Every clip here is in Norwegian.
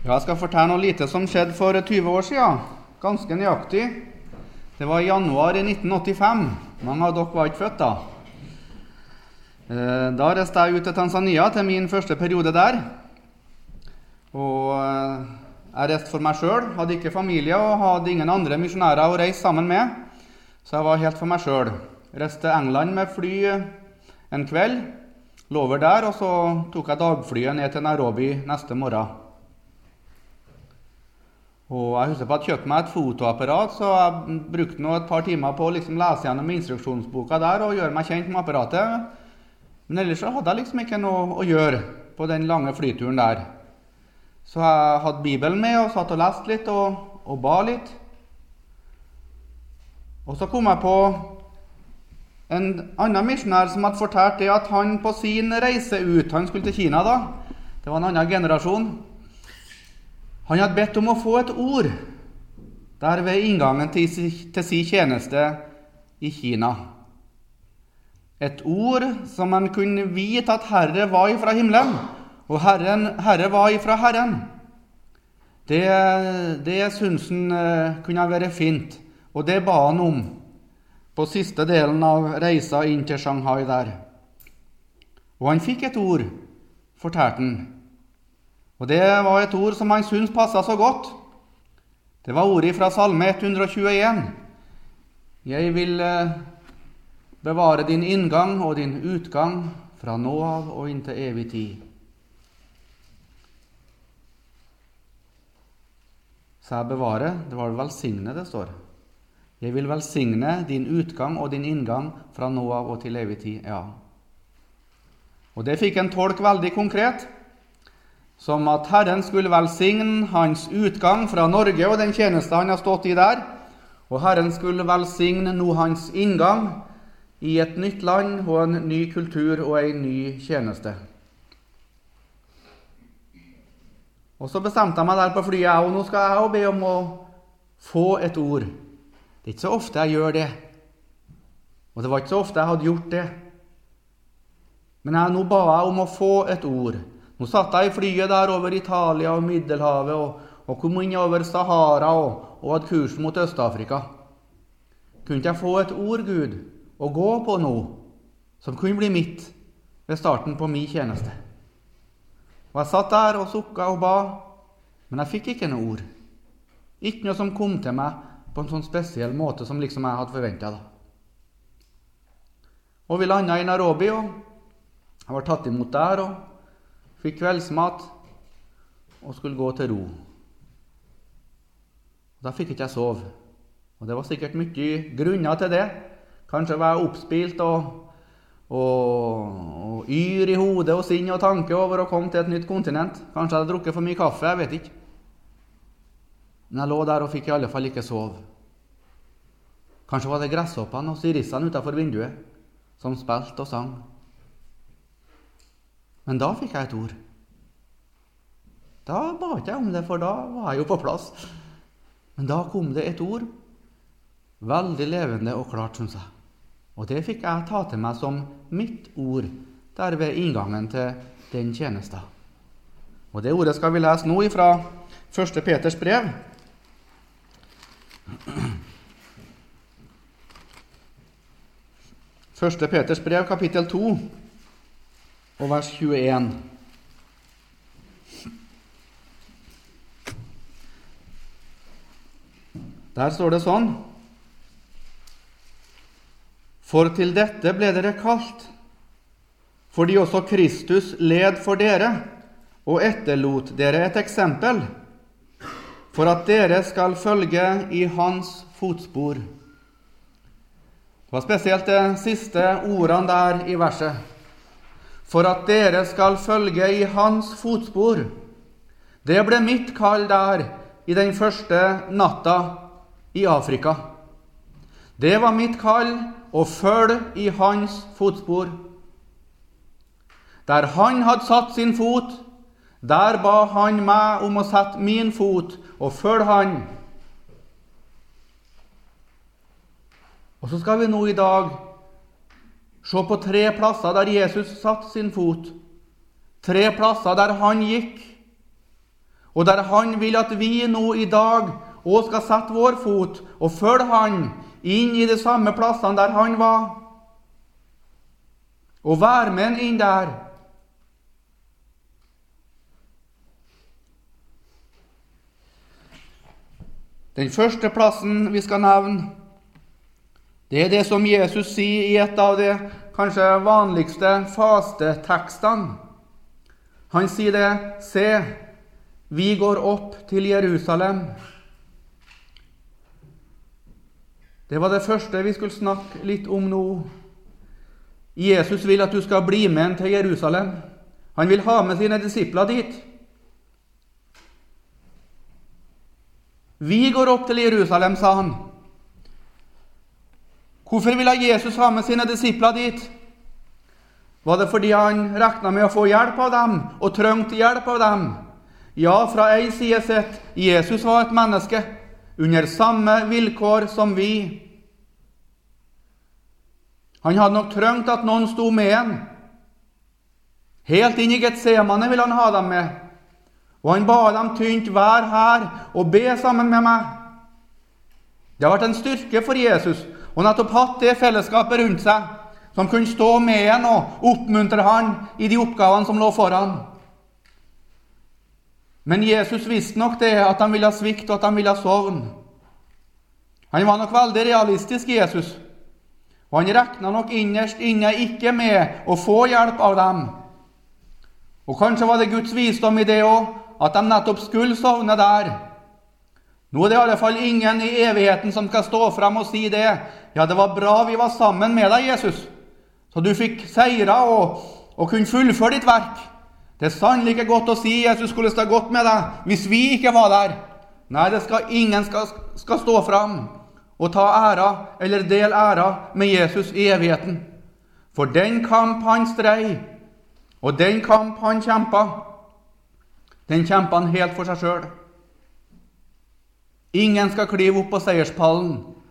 Jeg skal fortelle noe lite som skjedde for 20 år siden, ganske nøyaktig. Det var i januar i 1985. Mange av dere var ikke født da. Da reiste jeg ut til Tanzania til min første periode der. Og jeg reiste for meg selv, hadde ikke familie og hadde ingen andre misjonærer å reise sammen med. Så jeg var helt for meg selv. Reiste til England med fly en kveld, lå over der, og så tok jeg dagflyet ned til Nairobi neste morgen. Og jeg husker på at jeg kjøpte meg et fotoapparat, så jeg brukte nå et par timer på å lese gjennom instruksjonsboka der og gjøre meg kjent med apparatet. Men ellers så hadde jeg liksom ikke noe å gjøre på den lange flyturen der. Så jeg hadde Bibelen med og satt og leste litt og ba litt. Og så kom jeg på en annen misjonær som hadde fortalt det at han på sin reise ut, han skulle til Kina da, det var en annen generasjon, han hadde bedt om å få et ord der ved inngangen til sin tjeneste i Kina. Et ord som han kunne vite at Herre var ifra himmelen, og Herre var ifra Herren. Det synes han kunne være fint, og det ba han om på siste delen av reisa inn til Shanghai der. Og han fikk et ord, fortalte han. Og det var et ord som han syntes passet så godt. Det var ordet fra Salme 121. Jeg vil bevare din inngang og din utgang fra nå av og inntil evig tid. Så jeg bevare, det var velsigne det står. Jeg vil velsigne din utgang og din inngang fra nå av og til evig tid. Ja. Og det fikk en tolk veldig konkret, som at Herren skulle velsigne hans utgang fra Norge og den tjeneste han har stått i der, og Herren skulle velsigne nå hans inngang i et nytt land og en ny kultur og en ny tjeneste. Og så bestemte jeg meg der på flyet, og nå skal jeg be om å få et ord. Det er ikke så ofte jeg gjør det, og det var ikke så ofte jeg hadde gjort det. Men nå ba jeg om å få et ord. Nå satt jeg i flyet der over Italia og Middelhavet og kom inn over Sahara og hadde kurs mot Øst-Afrika. Kunne ikke jeg få et ord, Gud, å gå på nå, som kunne bli mitt ved starten på min tjeneste? Og jeg satt der og sukket og ba, men jeg fikk ikke noe ord. Ikke noe som kom til meg på en sånn spesiell måte som liksom jeg hadde forventet da. Og vi landet i Nairobi, og jeg var tatt imot der, og fikk kveldsmat og skulle gå til ro. Da fikk ikke jeg sove, og det var sikkert mye grunner til det. Kanskje var jeg oppspilt og yr i hodet og sinn og tanke over å komme til et nytt kontinent. Kanskje jeg hadde drukket for mye kaffe, jeg vet ikke. Men jeg lå der og fikk i alle fall ikke sove. Kanskje var det gresshoppene og sirissene utenfor vinduet som spilte og sang. Men da fikk jeg et ord. Da ba ikke jeg om det, for da var jeg jo på plass. Men da kom det et ord, veldig levende og klart, synes jeg. Og det fikk jeg ta til meg som mitt ord, der ved inngangen til den tjenesten. Og det ordet skal vi lese nå fra 1. Peters brev. 1. Peters brev, kapittel 2, og vers 21. Der står det sånn: For til dette ble dere kalt, fordi også Kristus led for dere, og etterlot dere et eksempel, for at dere skal følge i hans fotspor. Det var spesielt de siste ordene der i verset. For at dere skal følge i hans fotspor. Det ble mitt kall der i den første natta i Afrika. Det var mitt kall å følge i hans fotspor. Der han hadde satt sin fot, der ba han meg om å sette min fot og følge han. Og så skal vi nå i dag se på 3 plasser der Jesus satt sin fot. 3 plasser der han gikk. og der han vil at vi nå i dag også skal sette vår fot og følge han inn i de samme plassene der han var, og være med han inn der. Den første plassen vi skal nevne, det er det som Jesus sier i et av de kanskje vanligste fastetekstene. Han sier det: «Se, vi går opp til Jerusalem.» Det var det første vi skulle snakke litt om nå. Jesus vil at du skal bli med han til Jerusalem. Han vil ha med sine disipler dit. Vi går opp til Jerusalem, sa han. Hvorfor ville Jesus ha med sine disipler dit? Var det fordi han regnet med å få hjelp av dem, og trengte hjelp av dem? Ja, fra en side sett, Jesus var et menneske, under samme vilkår som vi. Han hadde nok trengt at noen sto med han. Helt inn i Getsemane ville han ha dem med. Og han ba dem tynt: vær her og be sammen med meg. Det har vært en styrke for Jesus, og nettopp hatt det fellesskapet rundt seg, som kunne stå med han og oppmuntre han i de oppgavene som lå foran. Men Jesus visste nok det, at han ville svikte og at han ville sovne. Han var nok veldig realistisk, Jesus, og han regnet nok innerst inne ikke med å få hjelp av dem. Og kanskje var det Guds visdom i det også, at de nettopp skulle sovne der. Nå er det i alle fall ingen i evigheten som skal stå frem og si det: ja, det var bra vi var sammen med deg, Jesus, så du fikk seire og kunne fullføre ditt verk. Det er sannelig ikke godt å si, Jesus, skulle det gått med deg hvis vi ikke var der. Nei, ingen skal stå frem og ta æra eller del æra med Jesus i evigheten. For den kamp han strei, og den kamp han kjempet, den kjempet han helt for seg selv. Ingen skal klive opp på seierspallen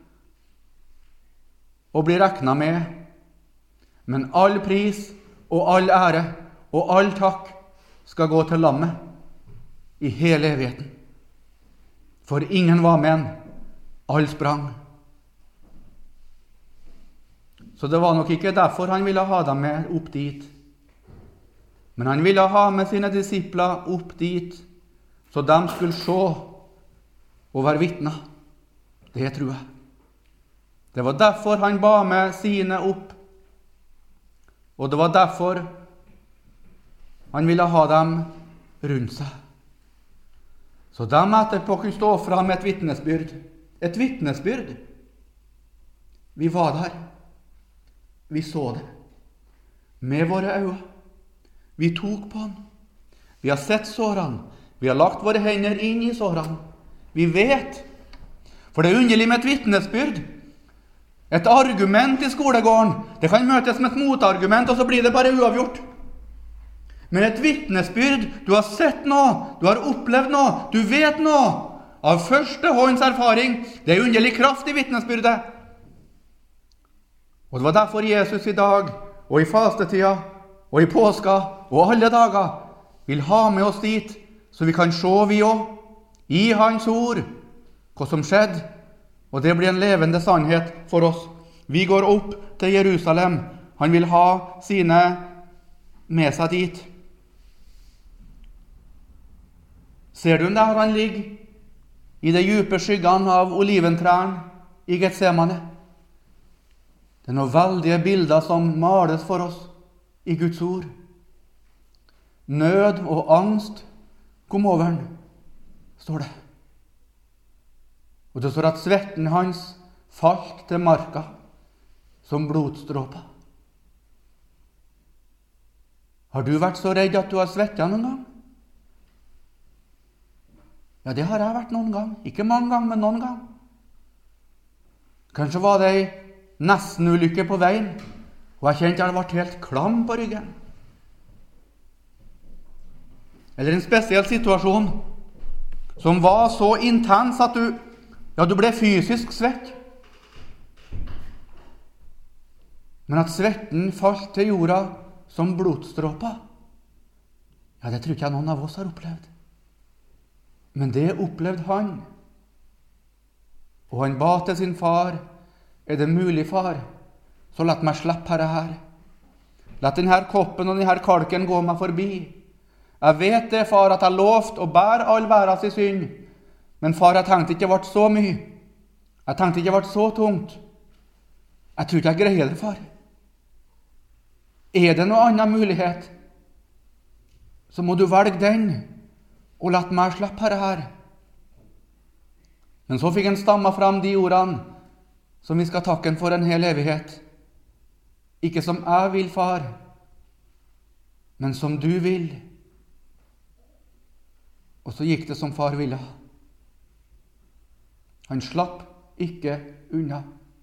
og bli regnet med, men all pris og all ære og all takk skal gå til lammet i hele evigheten. For ingen var med han, all sprang. Så det var nok ikke derfor han ville ha dem med opp dit. Men han ville ha med sine disipler opp dit, så de skulle se og være vitner. Det tror jeg. Det var derfor han ba med sine opp. Og det var derfor han ville ha dem rundt seg. Så de etterpå kunne stå fram med et vitnesbyrd. Et vitnesbyrd. Vi var der. Vi så det. Med våre øyne. Vi tok på han. Vi har sett sårene. Vi har lagt våre hender inn i sårene. Vi vet. For det er underlig med et vitnesbyrd. Et argument i skolegården, det kan møtes med et motargument, og så blir det bare uavgjort. Men et vitnesbyrd, du har sett noe, du har opplevd noe, du vet noe. Av første hånds erfaring, det er underlig kraft i vitnesbyrdet. Og det var derfor Jesus i dag, og i fastetida, og i påska, og alle dager, vil ha med oss dit, så vi kan se vi også, i hans ord, hva som skjedde, og det blir en levende sannhet for oss. Vi går opp til Jerusalem. Han vil ha sine med seg dit. Ser du der han ligger i de dype skyggene av oliventrærne i Getsemane? Det er noen veldige bilder som males for oss i Guds ord. Nød og angst kom over han, står det. Og det står at svetten hans falt til marka som blodstråper. Har du vært så redd at du har svettet noen gang? Ja, det har jeg vært noen gang. Ikke mange ganger, men noen gang. Kanskje var det en nesten-ulykke på veien, og jeg kjente jeg ble helt klam på ryggen. Eller en spesiell situasjon som var så intens at du ble fysisk svett. Men at svetten falt til jorda som blodstråper, ja, det tror ikke jeg noen av oss har opplevd. Men det opplevde han. Og han ba til sin far, er det mulig, far, så la meg slippe her. La denne koppen og denne kalken gå meg forbi. Jeg vet det, far, at jeg lovte å bære all verdens synd. Men far, jeg tenkte ikke det ble så mye. Jeg tenkte ikke det ble så tungt. Jeg tror ikke jeg greier det, far. Er det noen annen mulighet, så må du velge den, og la meg slippe her. Men så fikk han stamma fram de ordene, som vi skal takke han for en hel evighet. Ikke som jeg vil, far, men som du vil. Og så gikk det som far ville. Han slapp ikke unna.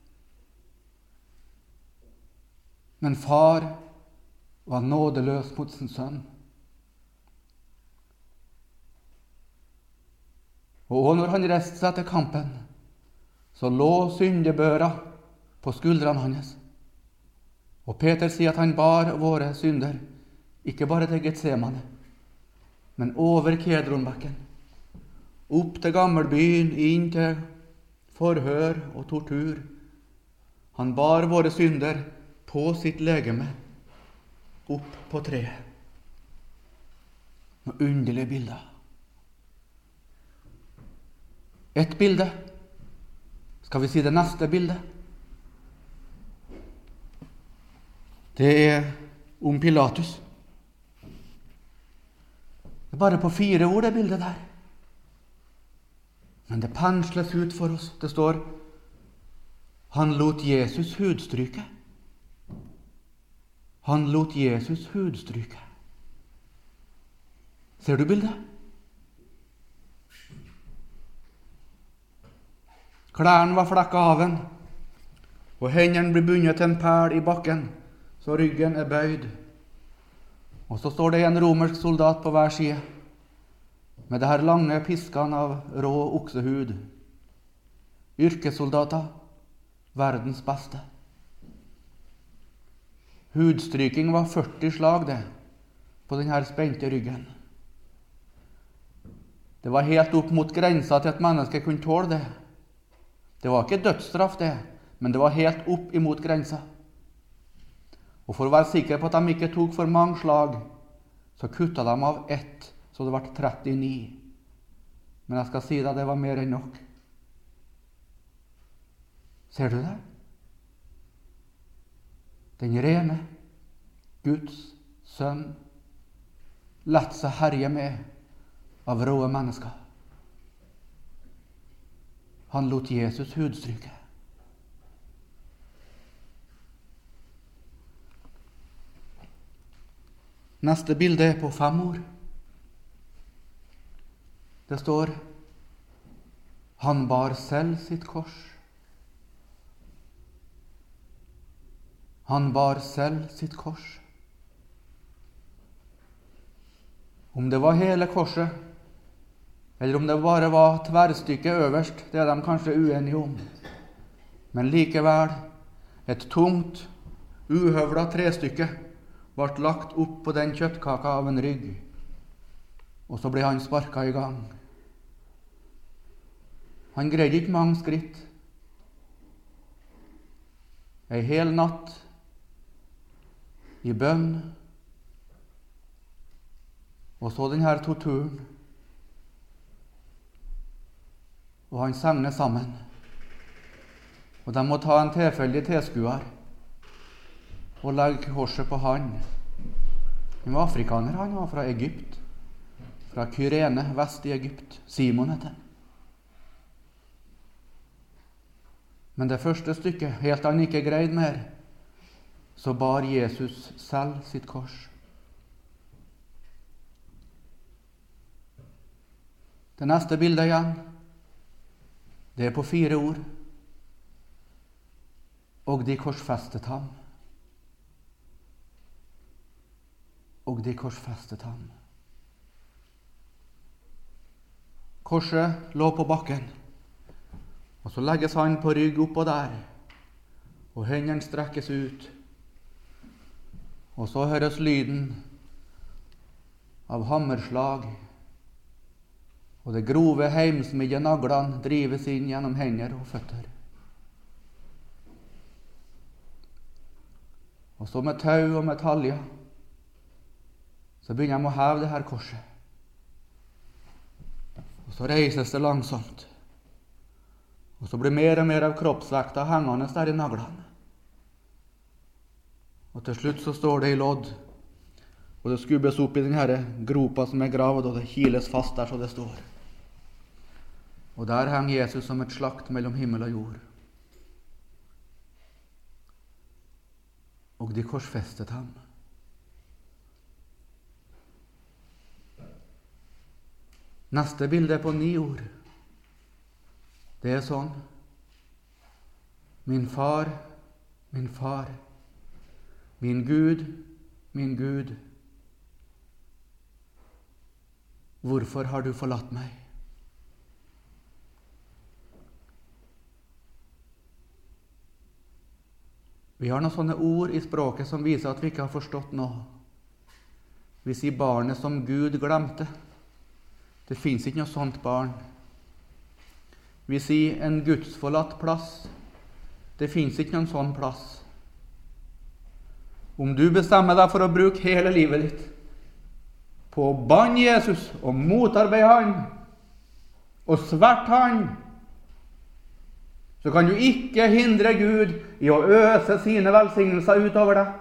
Men far var nådeløs mot sin sønn. Og når han reiste seg til kampen, så lå syndebøra på skuldrene hans. Og Peter sier at han bar våre synder, ikke bare til Getsemane, men over Kedronbekken, opp til gammelbyen, inn til forhør og tortur. Han bar våre synder på sitt legeme, opp på treet. Noen underlige bilder. Et bilde. Skal vi si det neste bildet? Det er om Pilatus. Det er bare på 4 ord, det bildet der. Men det pensles ut for oss. Det står, han lot Jesus hudstryke. Han lot Jesus hudstryke. Ser du bildet? Klærne var flekket av han, og hendene blir bundet til en pæl i bakken, så ryggen er bøyd. Og så står det en romersk soldat på hver side, med det her lange piskene av rå oksehud. Yrkessoldater, verdens beste. Hudstryking var 40 slag det, på denne spente ryggen. Det var helt opp mot grensa til at mennesket kunne tåle det. Det var ikke dødsstraff det, men det var helt opp imot grensa. Og for å være sikker på at de ikke tok for mange slag, så kuttet de av 1, så det ble 39. Men jeg skal si deg, det var mer enn nok. Ser du det? Den rene, Guds sønn, lett seg herje med av rå mennesker. Han lot Jesus hudstryke. Neste bilde er på 5 ord. Det står, han bar selv sitt kors. Han bar selv sitt kors. Om det var hele korset, eller om det bare var tverrstykket øverst, det er de kanskje uenige om. Men likevel, et tungt, uhøvla trestykke ble lagt opp på den kjøttkaka av en rygg, og så ble han sparket i gang. Han greide ikke mange skritt. En hel natt i bønn, og så denne torturen. Og han segner sammen. Og de må ta en tilfeldig tilskuer og legge korset på han. Han var afrikaner, han var fra Egypt. Fra Kyrene, vest i Egypt. Simon heter han. Men det første stykket, helt han ikke greide mer, så bar Jesus selv sitt kors. Det neste bildet igjen, det er på 4 ord. Og de korsfestet ham. Og de korsfestet ham. Korset lå på bakken, og så legges han på rygg oppå der, og hendene strekkes ut. Og så høres lyden av hammerslag, og og de grove heimsmidde naglene drives inn gjennom hender og føtter. Og så med tau og med taljer, så begynner de å heve det her korset. Og så reises det langsomt. Og så blir mer og mer av kroppsvekta hengende der i naglene. Og til slutt så står det i lodd, og det skubbes opp i denne gropa som er gravd, og det kiles fast der så det står. Og der henger Jesus som et slakt mellom himmel og jord. Og de korsfestet ham. Neste bilde er på 9 ord. Det er sånn: Min far, min far, min Gud, hvorfor har du forlatt meg? Vi har noen sånne ord i språket som viser at vi ikke har forstått noe. Vi sier barnet som Gud glemte. Det finnes ikke noe sånt barn. Vi sier en gudsforlatt plass. Det finnes ikke noen sånn plass. Om du bestemmer deg for å bruke hele livet ditt på å banne Jesus og motarbeide han og sverte han, så kan du ikke hindre Gud i å øse sine velsignelser utover deg.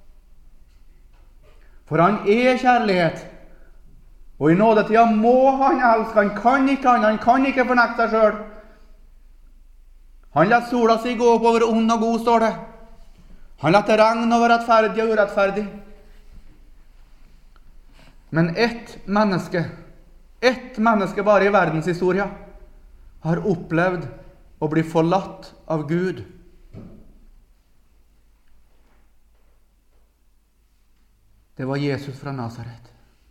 For han er kjærlighet, og i nådetida må han elske. Han kan ikke fornekte seg selv. Han lar sola si gå opp over ond og god, står det. Han lar det regne over rettferdig og urettferdig. Men ett menneske bare i verdenshistorien har opplevd å bli forlatt av Gud. Det var Jesus fra Nazaret.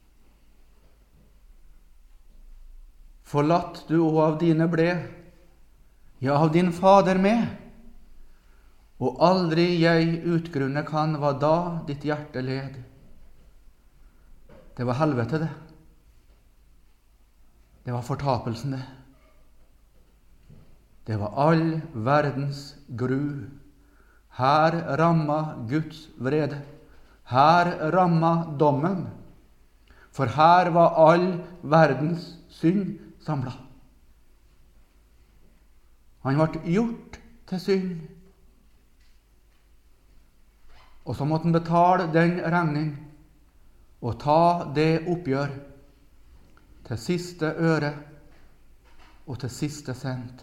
Forlatt du og av dine ble, ja, av din fader med, og aldri jeg utgrunne kan hva da ditt hjerte led. Det var helvete, det. Det var fortapelsen, det. Det var all verdens gru. Her ramma Guds vrede. Her ramma dommen. For her var all verdens synd samlet. Han ble gjort til synd. Og så måtte han betale den regning og ta det oppgjør til siste øre og til siste cent.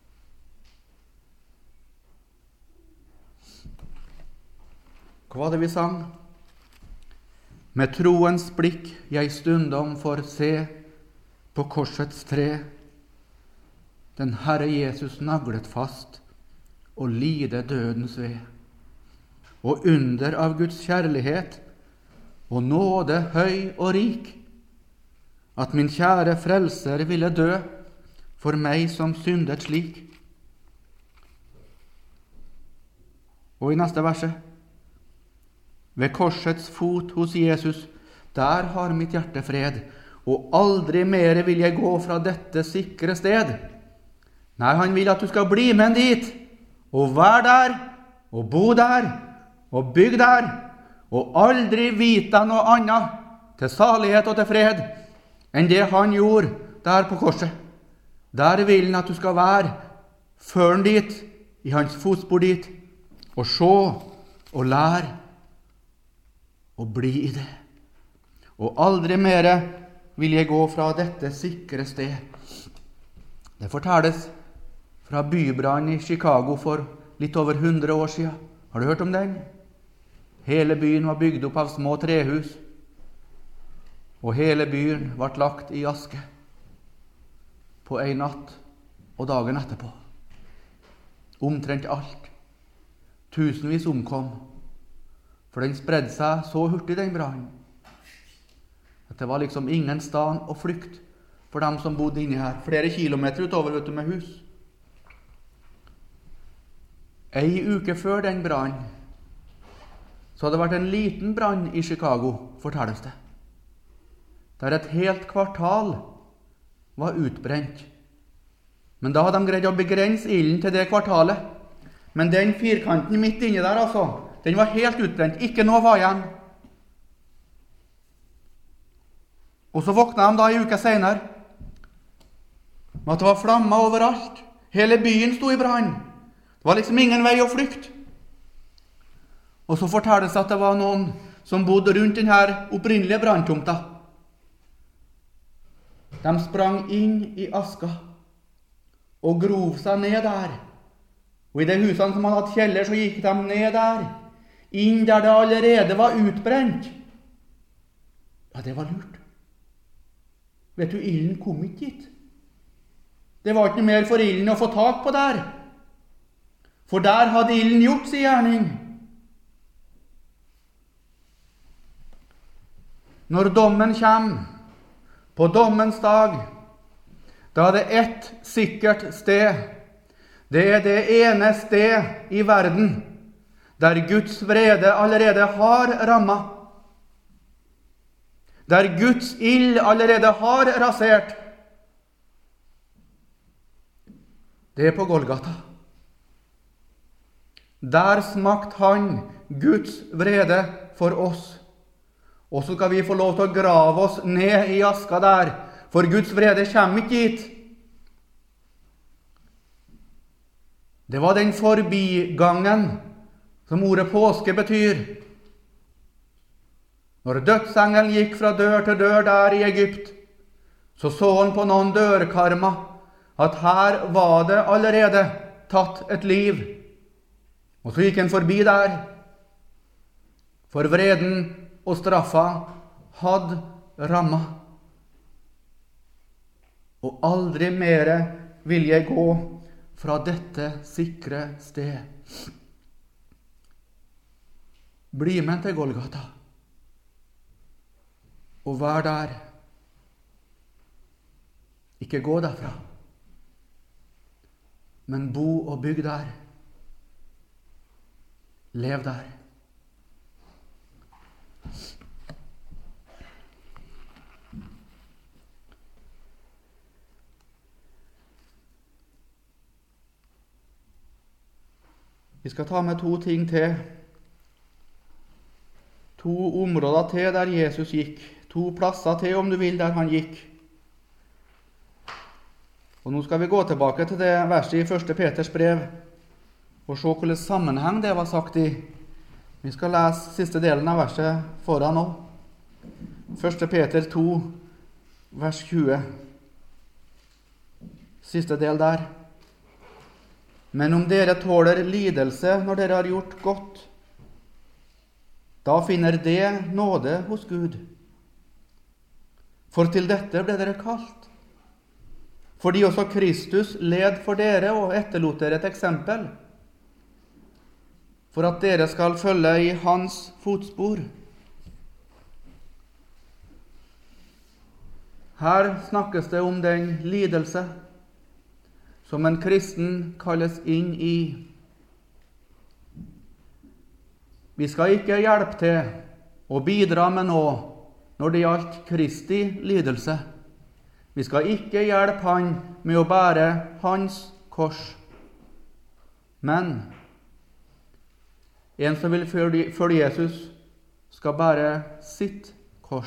Hva var det vi sang? Med troens blikk jeg stundom får se på korsets tre, den Herre Jesus naglet fast og lide dødens ved. Og under av Guds kjærlighet og nåde høy og rik, at min kjære frelser ville dø for meg som syndet slik. Og i neste verset: ved korsets fot hos Jesus, der har mitt hjerte fred, og aldri mere vil jeg gå fra dette sikre sted. Nei, han vil at du skal bli med dit, og være der, og bo der, og bygge der, og aldri vite noe annet til salighet og til fred enn det han gjorde der på korset. Der vil han at du skal være, før han dit, i hans fotspor dit, og se og lære og bli i det. Og aldri mere vil jeg gå fra dette sikre sted. Det fortelles fra bybrannen i Chicago for litt over 100 år siden. Har du hørt om den? Hele byen var bygd opp av små trehus, og hele byen ble lagt i aske på en natt og dagen etterpå. Omtrent alt. Tusenvis omkom, for den spredde seg så hurtig, den brannen, at det var liksom ingen sted å flykte for dem som bodde inni her. Flere kilometer utover, vet du, med hus. Ei uke før den brannen, så hadde det vært en liten brann i Chicago, fortelles det. Der et helt kvartal var utbrent. Men da hadde de greid å begrense ilden til det kvartalet. Men den firkanten midt inni der, altså, den var helt utbrent. Ikke noe var igjen. Og så våkna de da en uke senere med at det var flammer overalt. Hele byen sto i brann. Det var liksom ingen vei å flykte. Og så fortelles det at det var noen som bodde rundt denne opprinnelige branntomta. De sprang inn i aska og grov seg ned der. Og i de husene som hadde hatt kjeller, så gikk de ned der. Inn der det allerede var utbrent. Ja, det var lurt. Vet du, ilden kom ikke dit. Det var ikke mer for ilden å få tak på der. For der hadde ilden gjort sin gjerning. Når dommen kommer, på dommens dag, da er det ett sikkert sted. Det er det ene sted i verden der Guds vrede allerede har rammet. Der Guds ild allerede har rasert. Det er på Golgata. Der smakte han Guds vrede for oss. Og så skal vi få lov til å grave oss ned i aska der, for Guds vrede kommer ikke hit. Det var den forbigangen som ordet påske betyr. Når dødsengelen gikk fra dør til dør der i Egypt, så han på noen dørkarmer at her var det allerede tatt et liv. Og så gikk han forbi der, for vreden og straffa hadde rammet. Og aldri mere vil jeg gå fra dette sikre sted. Bli med til Golgata, og vær der. Ikke gå derfra, men bo og bygg der. Lev der. Vi skal ta med 2 ting til. 2 områder til der Jesus gikk. 2 plasser til, om du vil, der han gikk. Og nå skal vi gå tilbake til det verset i 1. Peters brev og se hvilken sammenheng det var sagt i. Vi skal lese siste delen av verset foran nå. 1. Peter 2, vers 20. Siste del der. Men om dere tåler lidelse når dere har gjort godt, da finner det nåde hos Gud. For til dette ble dere kalt. Fordi også Kristus led for dere og etterlot dere et eksempel, for at dere skal følge i hans fotspor. Her snakkes det om den lidelse som en kristen kalles inn i. Vi skal ikke hjelpe til å bidra med noe når det gjaldt Kristi lidelse. Vi skal ikke hjelpe han med å bære hans kors. Men en som vil følge Jesus, skal bære sitt kors.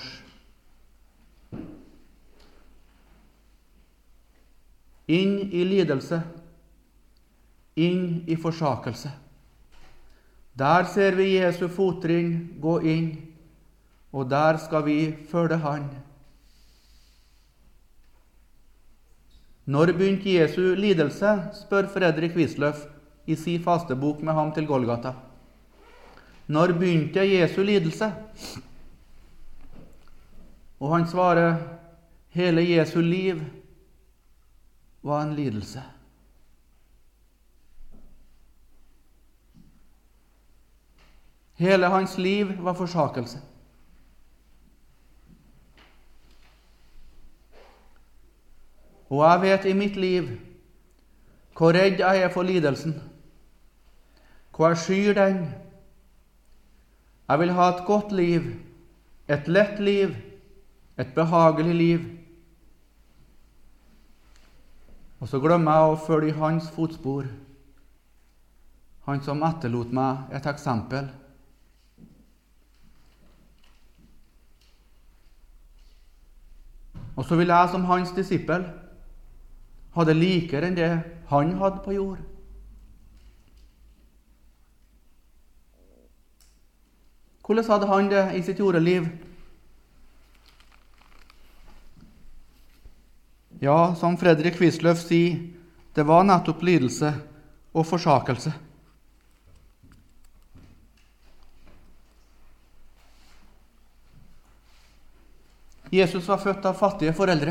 Inn i lidelse, inn i forsakelse. Der ser vi Jesu fotring gå inn, og der skal vi følge han. Når begynte Jesu lidelse, spør Fredrik Wisløff i sin fastebok med ham til Golgata. Når begynte Jesu lidelse? Og han svarer, hele Jesu liv var en lidelse. Hele hans liv var forsakelse. Og jeg vet i mitt liv hvor redd jeg er for lidelsen, hvor jeg skyr den. Jeg vil ha et godt liv, et lett liv, et behagelig liv. Og så glemmer jeg å følge i hans fotspor, han som etterlot meg et eksempel. Og så vil jeg som hans disippel ha det likere enn det han hadde på jord. Hvordan hadde han det i sitt jordeliv? Ja, som Fredrik Wisløff sier, det var nettopp lidelse og forsakelse. Jesus var født av fattige foreldre.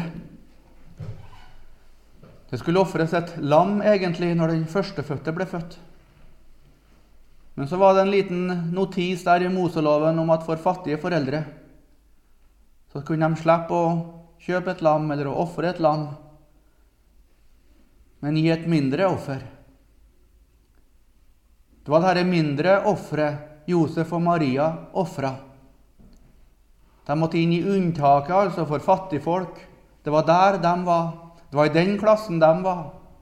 Det skulle offres et lam egentlig når den førstefødte ble født. Men så var det en liten notis der i Moseloven om at for fattige foreldre så kunne de slippe å kjøpe et lam eller å offre et lam, men gi et mindre offer. Det var dette mindre offeret Josef og Maria offret. De måtte inn i unntaket, altså for fattigfolk. Det var der de var. Det var i den klassen de var.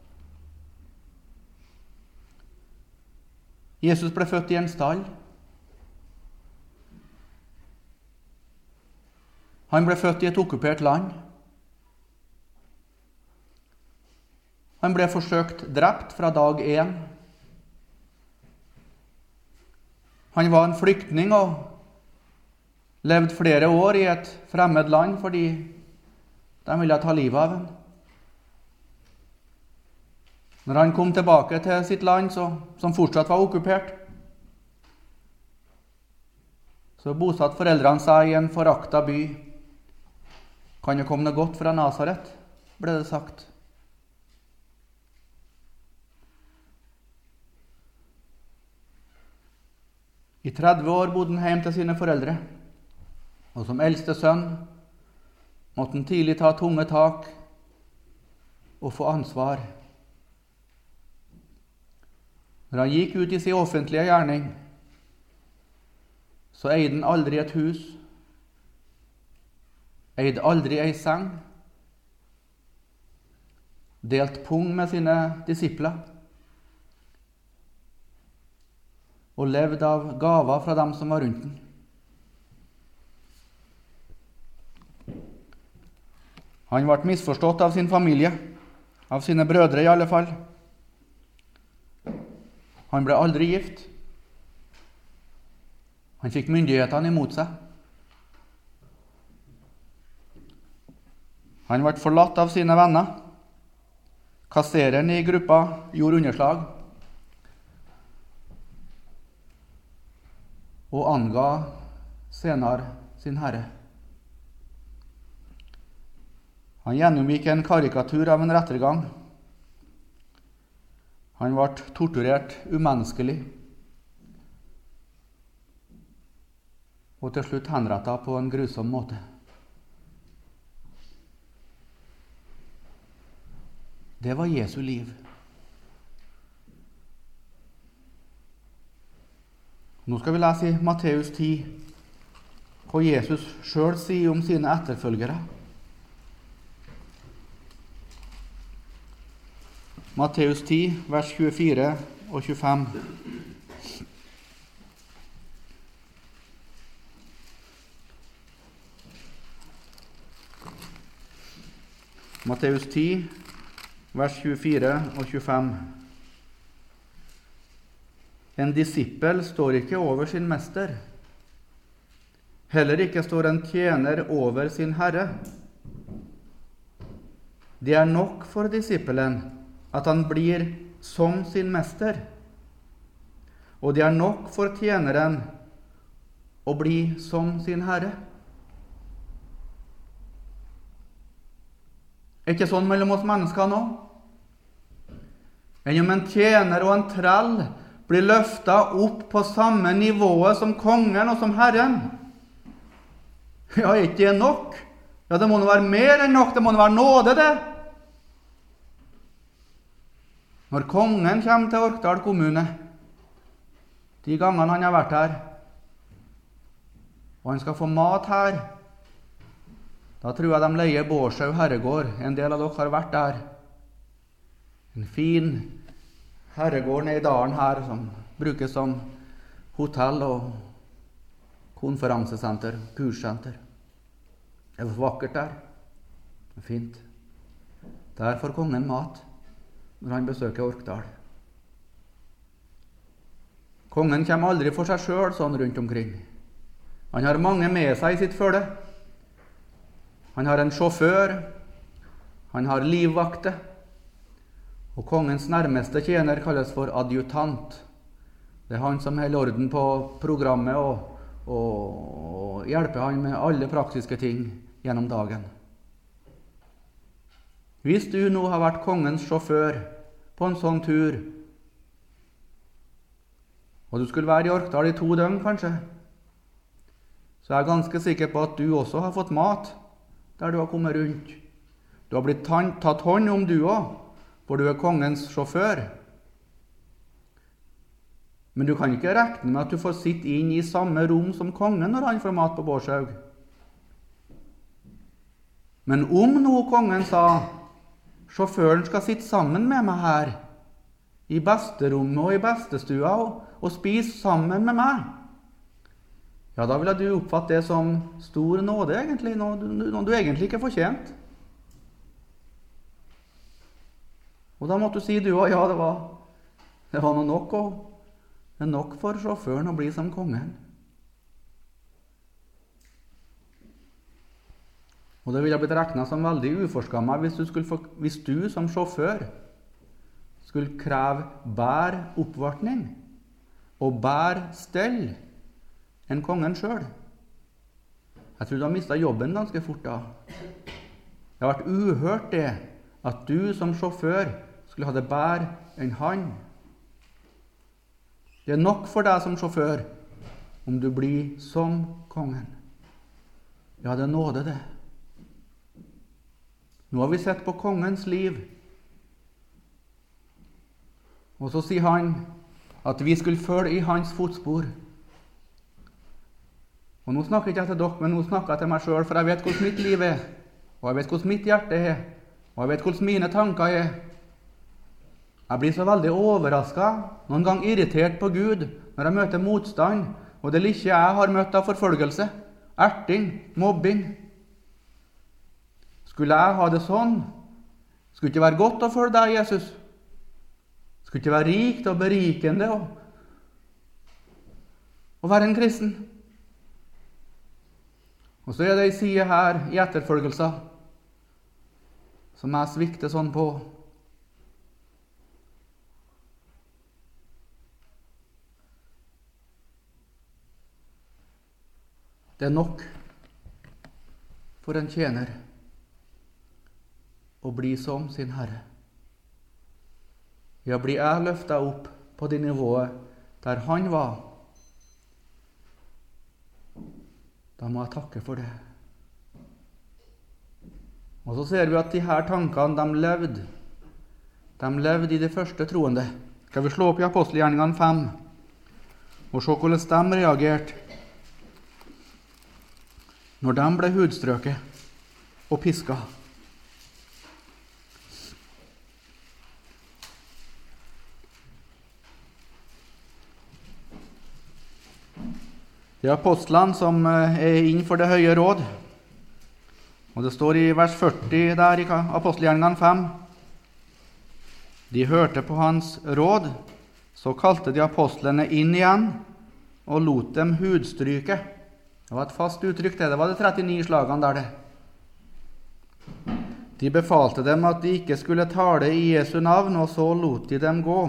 Jesus ble født i en stall. Han ble født i et okkupert land. Han ble forsøkt drept fra dag 1. Han var en flyktning og levde flere år i et fremmed land fordi de ville ta livet av ham. Når han kom tilbake til sitt land, som fortsatt var okkupert, så bosatte foreldrene seg i en foraktet by. Kan det komme noe godt fra Nazaret, ble det sagt. I 30 år bodde han hjem til sine foreldre, og som eldste sønn måtte han tidlig ta tunge tak og få ansvar. Når han gikk ut i sin offentlige gjerning, så eide han aldri et hus, eide aldri ei seng, delt pung med sine disipler, og levde av gaver fra dem som var rundt den. Han ble misforstått av sin familie, av sine brødre i alle fall. Han ble aldri gift. Han fikk myndighetene imot seg. Han ble forlatt av sine venner. Kassereren i gruppa gjorde underslag og anga senere sin herre. Han gjennomgikk en karikatur av en rettergang. Han ble torturert umenneskelig, og til slutt henrettet på en grusom måte. Det var Jesu liv. Nå skal vi lese i Matteus 10, hva Jesus selv sier om sine etterfølgere. Matteus 10, vers 24 og 25. Matteus 10, vers 24 og 25. En disippel står ikke over sin mester. Heller ikke står en tjener over sin herre. Det er nok for disippelen at han blir som sin mester, og det er nok for tjeneren å bli som sin herre. Er ikke sånn mellom oss mennesker nå? Enn om en tjener og en trell blir løftet opp på samme nivået som kongen og som herren? Ja, er ikke det nok? Ja, det må nå være mer enn nok, det må nå være nåde, det. Når kongen kommer til Orkdal kommune, de gangene han har vært her, og han skal få mat her, da tror jeg de leier Bårdshaug herregård. En del av dere har vært der. En fin herregård nede i dalen her som brukes som hotell og konferansesenter, kurssenter. Det er vakkert der. Det er fint. Der får kongen mat når han besøker Orkdal. Kongen kommer aldri for seg selv sånn rundt omkring. Han har mange med seg i sitt følge. Han har en sjåfør, han har livvakter, og kongens nærmeste tjener kalles for adjutant. Det er han som holder orden på programmet og hjelper han med alle praktiske ting gjennom dagen. Hvis du nå har vært kongens sjåfør på en sånn tur, og du skulle være i Orkdal i 2 døgn kanskje, så er jeg ganske sikker på at du også har fått mat der du har kommet rundt. Du har blitt tatt hånd om du også, for du er kongens sjåfør. Men du kan ikke regne med at du får sitte inn i samme rom som kongen når han får mat på Bårdshaug. Men om nå kongen sa, sjåføren skal sitte sammen med meg her, i besterommet og i bestestua og spise sammen med meg, ja, da ville du oppfatte det som stor nåde egentlig, noe du egentlig ikke fortjent. Og da måtte du si du også, ja, det var noe nok, og det er nok for sjåføren å bli som kongen. Og det ville blitt regnet som veldig uforskammet hvis du som sjåfør skulle kreve bedre oppvartning og bedre stell enn kongen selv. Jeg tror du har mistet jobben ganske fort da. Det har vært uhørt det, at du som sjåfør skulle ha det bedre enn han. Det er nok for deg som sjåfør om du blir som kongen. Ja, det er nåde det. Nå har vi sett på kongens liv. Og så sier han at vi skulle følge i hans fotspor. Og nå snakker ikke jeg til dere, men nå snakker jeg til meg selv, for jeg vet hvordan mitt liv er, og jeg vet hvordan mitt hjerte er, og jeg vet hvordan mine tanker er. Jeg blir så veldig overrasket, noen gang irritert på Gud, når jeg møter motstand, og det lille jeg har møtt av forfølgelse, erting, mobbing. Skulle jeg ha det sånn? Skulle det ikke være godt å følge deg, Jesus? Skulle det ikke være rikt og berikende å være en kristen? Og så er det en side her i etterfølgelser som jeg svikter sånn på. Det er nok for en tjener å bli som sin Herre. Ja, blir jeg løftet opp på det nivået der han var, da må jeg takke for det. Og så ser vi at de her tankene, de levde i de første troende. Skal vi slå opp i Apostelgjerningene 5 og se hvordan de reagerte når de ble hudstrøket og pisket. Det er apostlene som er innenfor det høye råd. Og det står i vers 40 der i Apostelgjerningene 5. De hørte på hans råd, så kalte de apostlene inn igjen og lot dem hudstryke. Det var et fast uttrykk det var de 39 slagene der det. De befalte dem at de ikke skulle tale i Jesu navn, og så lot de dem gå.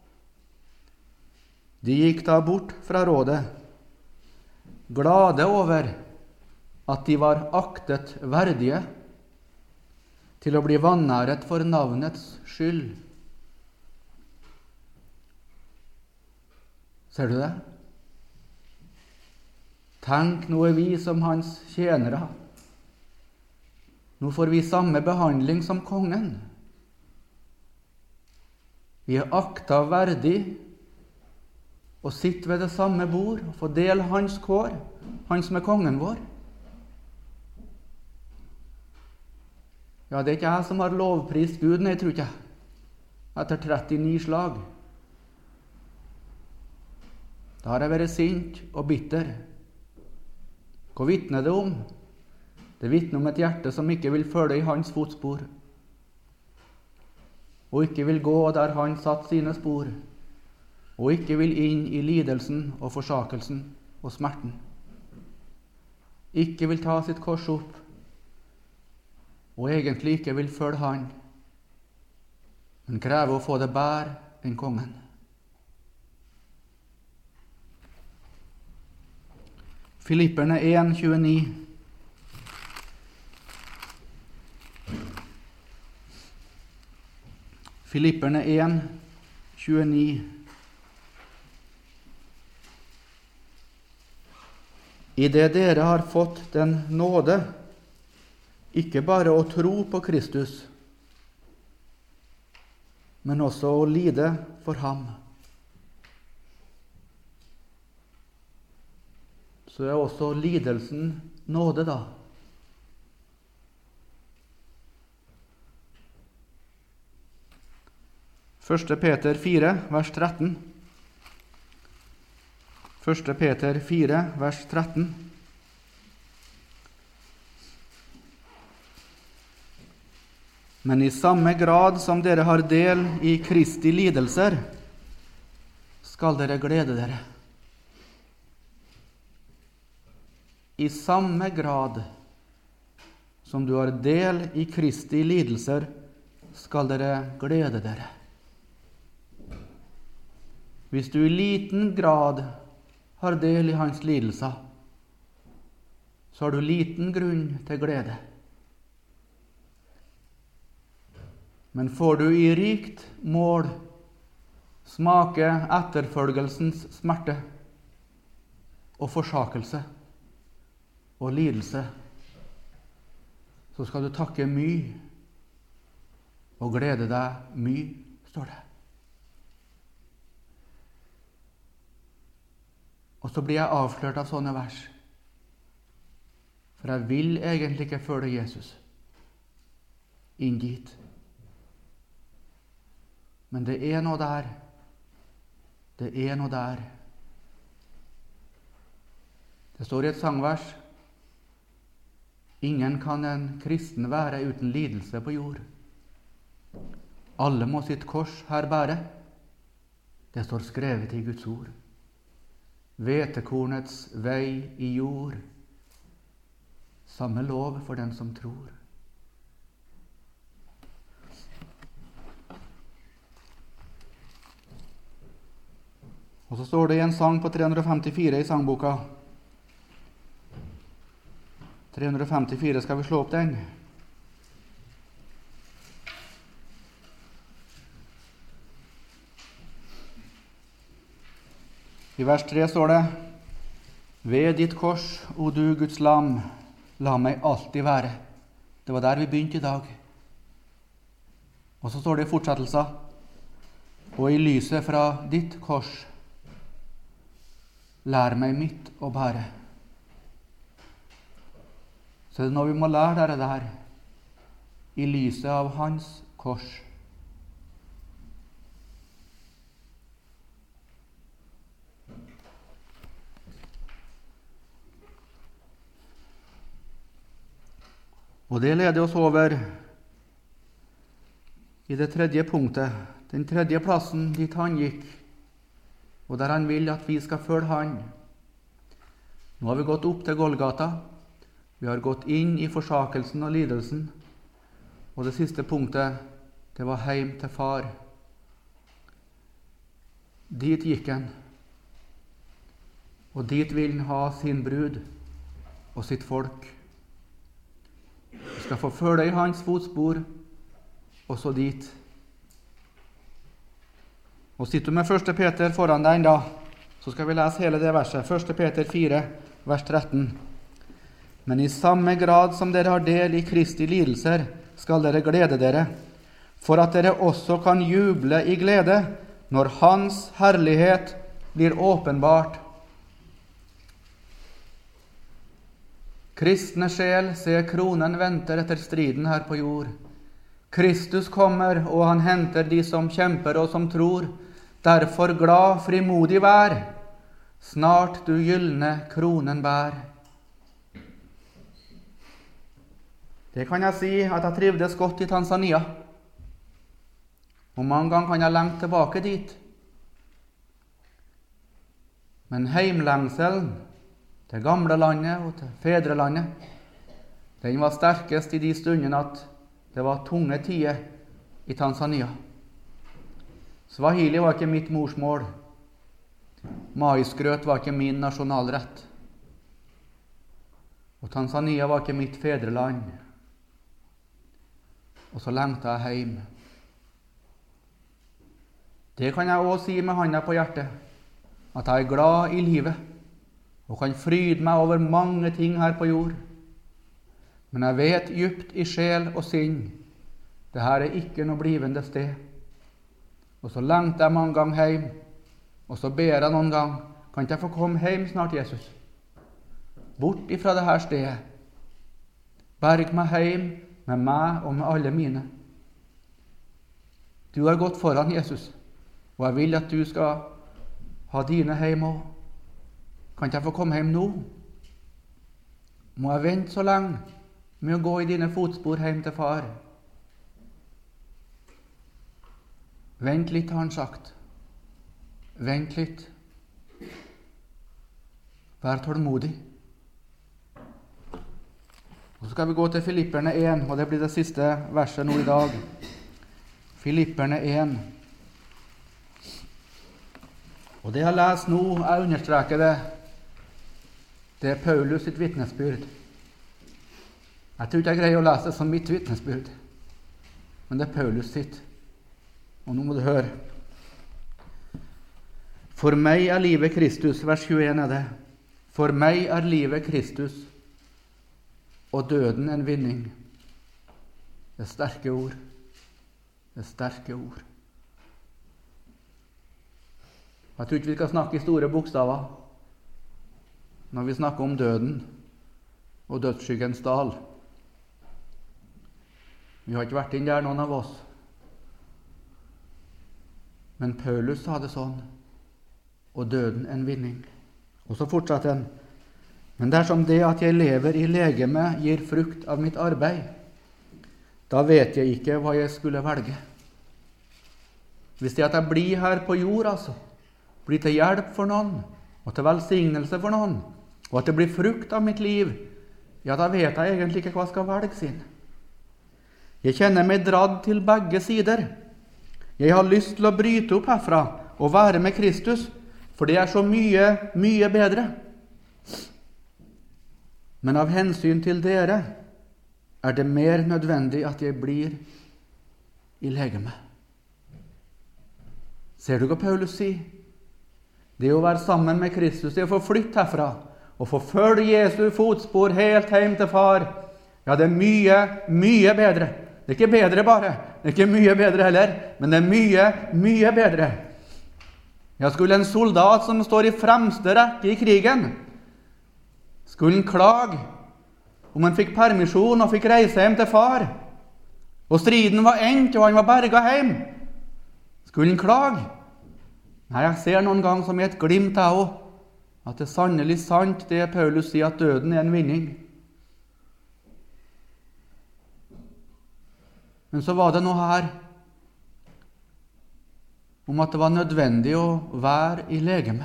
De gikk da bort fra rådet, glade over at de var aktet verdige til å bli vanæret for navnets skyld. Ser du det? Tenk, nå er vi som hans tjenere. Nå får vi samme behandling som kongen. Vi er akta verdig og sitte ved det samme bord og få dele hans kår, han som er kongen vår. Ja, det er ikke jeg som har lovprist Gud, nei, tror ikke jeg. etter 39 slag. Da har jeg vært sint og bitter. Hva vitner det om? Det vitner om et hjerte som ikke vil følge i hans fotspor, og ikke vil gå der han satt sine spor, og ikke vil inn i lidelsen og forsakelsen og smerten. Ikke vil ta sitt kors opp, og egentlig ikke vil følge han, men krever å få det bedre enn kongen. Filipperne 1:29. Filipperne 1:29. I det dere har fått den nåde, ikke bare å tro på Kristus, men også å lide for ham. Så er også lidelsen nåde, da. Første Peter 4, vers 13. Første Peter 4, vers 13. Men i samme grad som dere har del i Kristi lidelser, skal dere glede dere. I samme grad som du har del i Kristi lidelser, skal dere glede dere. Hvis du i liten grad har del i hans lidelser, så har du liten grunn til glede. Men får du i rikt mål smake etterfølgelsens smerte og forsakelse og lidelse, så skal du takke mye og glede deg mye, står det. Og så blir jeg avslørt av sånne vers. For jeg vil egentlig ikke følge Jesus inn dit. Men det er noe der. Det er noe der. Det står i et sangvers: ingen kan en kristen være uten lidelse på jord. Alle må sitt kors her bære. Det står skrevet i Guds ord. Hvetekornets vei i jord. Samme lov for den som tror. Og så står det i en sang på 354 i sangboka. 354, skal vi slå opp den? I vers 3 står det: ved ditt kors, o du Guds lam, la meg alltid være. Det var der vi begynte i dag. Og så står det i fortsettelsen: og i lyset fra ditt kors, lær meg mitt å bære. Så det er noe vi må lære dere der, i lyset av hans kors. Og det leder oss over i det tredje punktet, den tredje plassen dit han gikk, og der han vil at vi skal følge han. Nå har vi gått opp til Golgata, vi har gått inn i forsakelsen og lidelsen, og det siste punktet, det var hjem til far. Dit gikk han, og dit vil han ha sin brud og sitt folk. Vi skal få følge i hans fotspor, også dit. Og sitter du med 1. Peter foran deg da, så skal vi lese hele det verset. 1. Peter 4, vers 13. Men i samme grad som dere har del i Kristi lidelser, skal dere glede dere, for at dere også kan juble i glede når hans herlighet blir åpenbart. Kristne sjel, se kronen venter etter striden her på jord. Kristus kommer, og han henter de som kjemper og som tror. Derfor glad, frimodig vær, snart du gyllene kronen bær. Det kan jeg si at jeg trivdes godt i Tanzania. Og mange ganger kan jeg lengte tilbake dit. Men heimlengselen til gamle landet og til fedrelandet, den var sterkest i de stundene at det var tunge tider i Tanzania. Swahili var ikke mitt morsmål. Maisgrøt var ikke min nasjonalrett. Og Tanzania var ikke mitt fedreland. Og så lengta jeg hjem. Det kan jeg også si med handa på hjertet, at jeg er glad i livet, og kan fryde meg over mange ting her på jord. Men jeg vet djupt i sjel og sinn, det her er ikke noe blivende sted. Og så lengter jeg mange ganger hjem, og så ber jeg noen gang, kan ikke jeg få komme hjem snart, Jesus? Bort ifra det her stedet. Berg meg hjem med meg og med alle mine. Du har gått foran, Jesus, og jeg vil at du skal ha dine hjem også. Kan ikke jeg få komme hjem nå? Må jeg vente så lenge med å gå i dine fotspor hjem til far? Vent litt, har han sagt. Vent litt. Vær tålmodig. Og så skal vi gå til Filipperne 1, og det blir det siste verset nå i dag. Filipperne 1. Og det jeg leser nå, jeg understreker det, det er Paulus sitt vitnesbyrd. Jeg tror ikke jeg greier å lese det som mitt vitnesbyrd, men det er Paulus sitt. Og nå må du høre. For meg er livet Kristus, vers 21 er det. For meg er livet Kristus, og døden en vinning. Det er sterke ord. Det er sterke ord. Jeg tror ikke vi skal snakke i store bokstaver når vi snakker om døden og dødsskyggens dal. Vi har ikke vært inn der, noen av oss. Men Paulus sa det sånn, og døden en vinning. Og så fortsatte han. Men dersom det at jeg lever i legeme gir frukt av mitt arbeid, da vet jeg ikke hva jeg skulle velge. Hvis det at jeg blir her på jord, altså, blir til hjelp for noen, og til velsignelse for noen, og at det blir frukt av mitt liv, ja, da vet jeg egentlig ikke hva jeg skal velge sin. Jeg kjenner meg dradd til begge sider. Jeg har lyst til å bryte opp herfra og være med Kristus, for det er så mye, mye bedre. Men av hensyn til dere er det mer nødvendig at jeg blir i legeme. Ser du hva Paulus sier? Det å være sammen med Kristus, det å få flytte herfra og få følge Jesu fotspor helt hjem til far, ja, det er mye, mye bedre. Det er ikke bedre bare, det er ikke mye bedre heller, men det er mye, mye bedre. Ja, skulle en soldat som står i fremste rekke i krigen, skulle han klage om han fikk permisjon og fikk reise hjem til far, og striden var endt og han var berget hjem, skulle han klage? Nei, jeg ser noen gang som i et glimt jeg også, at det er sannelig sant det Paulus sier, at døden er en vinning. Men så var det noe her om at det var nødvendig å være i legeme.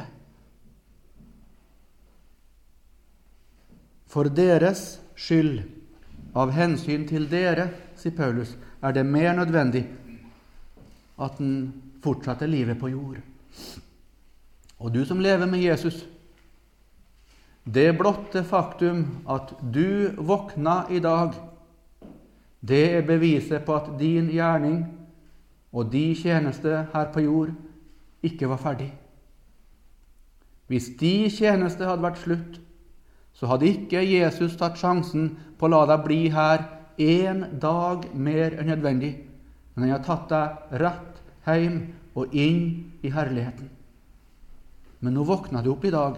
For deres skyld, av hensyn til dere, sier Paulus, er det mer nødvendig at den fortsetter livet på jord. Og du som lever med Jesus, det blotte faktum at du våkna i dag, det er beviset på at din gjerning og din tjeneste her på jord ikke var ferdig. Hvis din tjeneste hadde vært slutt, så hadde ikke Jesus tatt sjansen på å la deg bli her en dag mer enn nødvendig, men han har tatt deg rett hjem og inn i herligheten. Men nå våkna du opp i dag.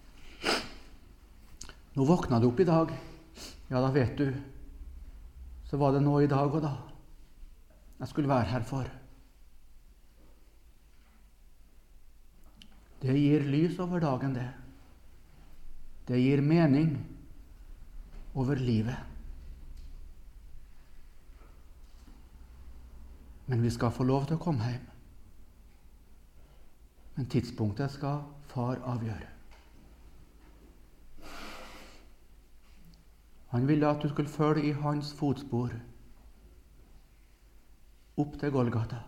Nå våkna du opp i dag. Ja, da vet du. Så var det nå i dag og da. jeg skulle være her for. Det gir lys over dagen, det. Det gir mening over livet. Men vi skal få lov til å komme hjem. Men tidspunktet skal far avgjøre. Han ville at du skulle følge i hans fotspor opp til Golgata,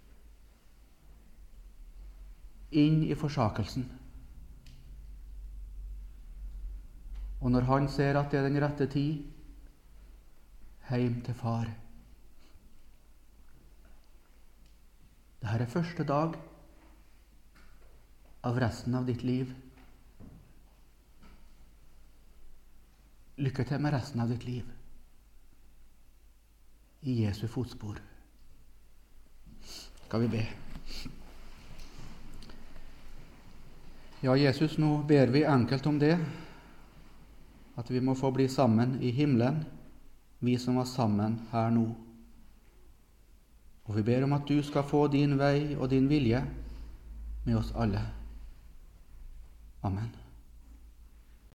inn i forsakelsen. Og når han ser at det er den rette tid, hjem til far. Dette er første dag av resten av ditt liv. Lykke til med resten av ditt liv i Jesu fotspor. Skal vi be. Ja, Jesus, nå ber vi enkelt om det, at vi må få bli sammen i himmelen, vi som var sammen her nå. Og vi ber om at du skal få din vei og din vilje med oss alle. Amen.